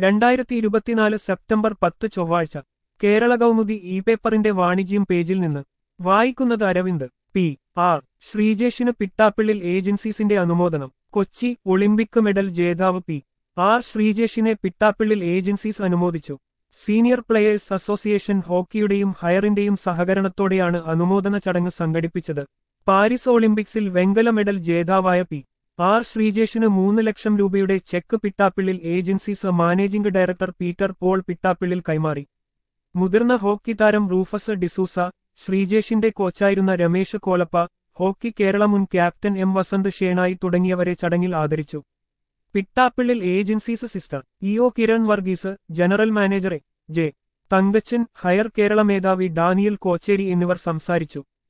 2024 September 10 ചൊവ്വാഴ്ച Kerala Kaumudi E പേപ്പറിന്റെ വാണിജ്യം പേജിൽ നിന്ന് വായിക്കുന്നത് അരവിന്ദ്. പി ആർ ശ്രീജേഷിന് പിട്ടാപ്പിള്ളിൽ ഏജൻസീസിന്റെ അനുമോദനം. കൊച്ചി ഒളിമ്പിക് മെഡൽ ജേതാവ് പി ആർ ശ്രീജേഷിനെ പിട്ടാപ്പിള്ളിൽ ഏജൻസീസ് അനുമോദിച്ചു. സീനിയർ പ്ലെയേഴ്സ് അസോസിയേഷൻ ഹോക്കിയുടെയും ഹയറിന്റെയും സഹകരണത്തോടെയാണ് അനുമോദന ചടങ്ങ് സംഘടിപ്പിച്ചത്. പാരീസ് ഒളിമ്പിക്സിൽ വെങ്കല മെഡൽ ജേതാവായ പി ആർ ശ്രീജേഷിന് 3 ലക്ഷം രൂപയുടെ cheque Pittappillil Agencies managing director Peter Paul Pittappillil കൈമാറി. മുതിർന്ന ഹോക്കി താരം റൂഫസ് ഡിസൂസ, ശ്രീജേഷിന്റെ കോച്ചായിരുന്ന രമേശ് കോലപ്പ, ഹോക്കി കേരള മുൻ ക്യാപ്റ്റൻ എം വസന്ത് ഷേണായി തുടങ്ങിയവരെ ചടങ്ങിൽ ആദരിച്ചു. പിട്ടാപ്പിള്ളിൽ ഏജൻസീസ് സിസ്റ്റർ ഇഒ Kiran Varghese, general manager J Thankachan, Haier Kerala മേധാവി ഡാനിയൽ കോച്ചേരി എന്നിവർ സംസാരിച്ചു.